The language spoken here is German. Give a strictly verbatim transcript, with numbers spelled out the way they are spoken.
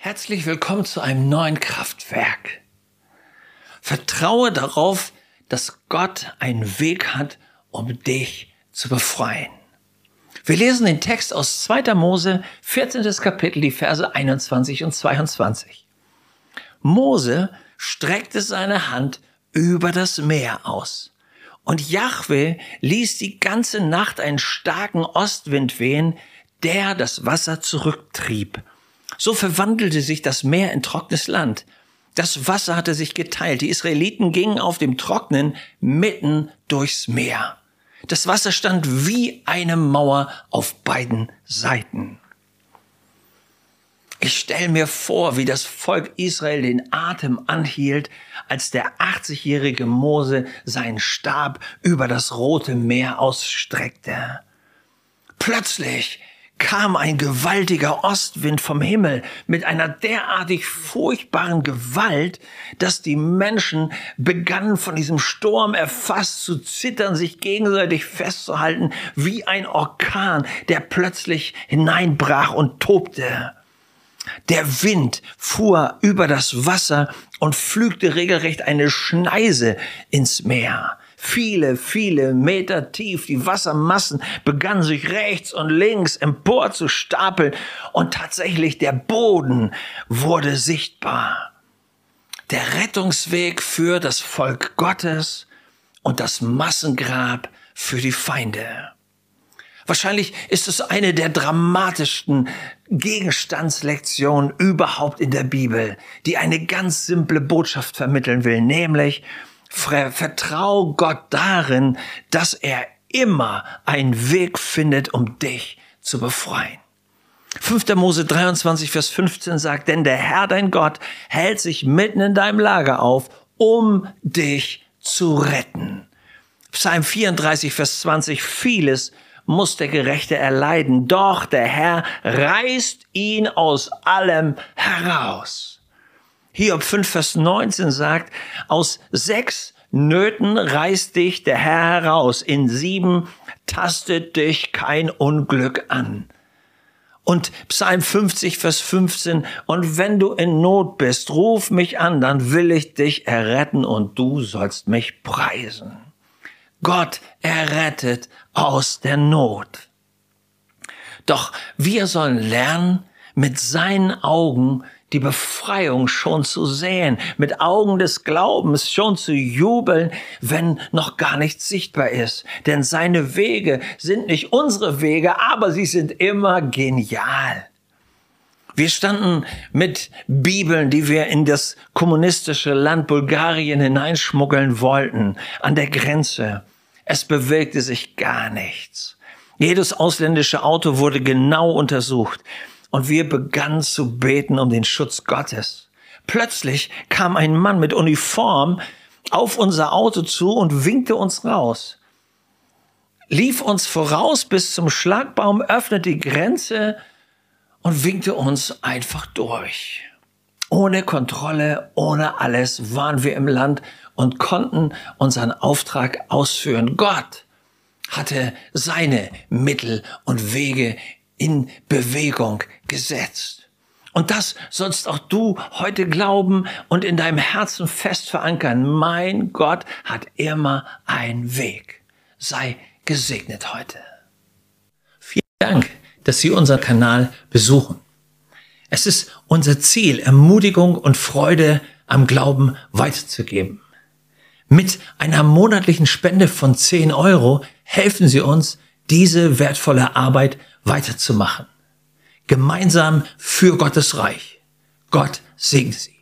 Herzlich willkommen zu einem neuen Kraftwerk. Vertraue darauf, dass Gott einen Weg hat, um dich zu befreien. Wir lesen den Text aus zweiter Mose, vierzehntes Kapitel, die Verse einundzwanzig und zweiundzwanzig. Mose streckte seine Hand über das Meer aus. Und Jahwe ließ die ganze Nacht einen starken Ostwind wehen, der das Wasser zurücktrieb. So verwandelte sich das Meer in trockenes Land. Das Wasser hatte sich geteilt. Die Israeliten gingen auf dem Trocknen mitten durchs Meer. Das Wasser stand wie eine Mauer auf beiden Seiten. Ich stelle mir vor, wie das Volk Israel den Atem anhielt, als der achtzigjährige Mose seinen Stab über das Rote Meer ausstreckte. Plötzlich kam ein gewaltiger Ostwind vom Himmel mit einer derartig furchtbaren Gewalt, dass die Menschen begannen von diesem Sturm erfasst zu zittern, sich gegenseitig festzuhalten, wie ein Orkan, der plötzlich hineinbrach und tobte. Der Wind fuhr über das Wasser und pflügte regelrecht eine Schneise ins Meer. Viele, viele Meter tief. Die Wassermassen begannen sich rechts und links empor zu stapeln und tatsächlich der Boden wurde sichtbar. Der Rettungsweg für das Volk Gottes und das Massengrab für die Feinde. Wahrscheinlich ist es eine der dramatischsten Gegenstandslektionen überhaupt in der Bibel, die eine ganz simple Botschaft vermitteln will, nämlich: Vertrau Gott darin, dass er immer einen Weg findet, um dich zu befreien. fünfter Mose dreiundzwanzig, Vers fünfzehn sagt, denn der Herr, dein Gott, hält sich mitten in deinem Lager auf, um dich zu retten. Psalm vierunddreißig, Vers zwanzig, vieles muss der Gerechte erleiden, doch der Herr reißt ihn aus allem heraus. Hiob fünf, Vers neunzehn sagt, aus sechs Nöten reißt dich der Herr heraus, in sieben tastet dich kein Unglück an. Und Psalm fünfzig, Vers fünfzehn, und wenn du in Not bist, ruf mich an, dann will ich dich erretten und du sollst mich preisen. Gott errettet aus der Not. Doch wir sollen lernen, mit seinen Augen die Befreiung schon zu sehen, mit Augen des Glaubens schon zu jubeln, wenn noch gar nichts sichtbar ist. Denn seine Wege sind nicht unsere Wege, aber sie sind immer genial. Wir standen mit Bibeln, die wir in das kommunistische Land Bulgarien hineinschmuggeln wollten, an der Grenze. Es bewegte sich gar nichts. Jedes ausländische Auto wurde genau untersucht. Und wir begannen zu beten um den Schutz Gottes. Plötzlich kam ein Mann mit Uniform auf unser Auto zu und winkte uns raus. Lief uns voraus bis zum Schlagbaum, öffnete die Grenze und winkte uns einfach durch. Ohne Kontrolle, ohne alles waren wir im Land und konnten unseren Auftrag ausführen. Gott hatte seine Mittel und Wege in Bewegung gesetzt. Und das sollst auch du heute glauben und in deinem Herzen fest verankern. Mein Gott hat immer einen Weg. Sei gesegnet heute. Vielen Dank, dass Sie unseren Kanal besuchen. Es ist unser Ziel, Ermutigung und Freude am Glauben weiterzugeben. Mit einer monatlichen Spende von zehn Euro helfen Sie uns, diese wertvolle Arbeit weiterzumachen. Gemeinsam für Gottes Reich. Gott segne Sie.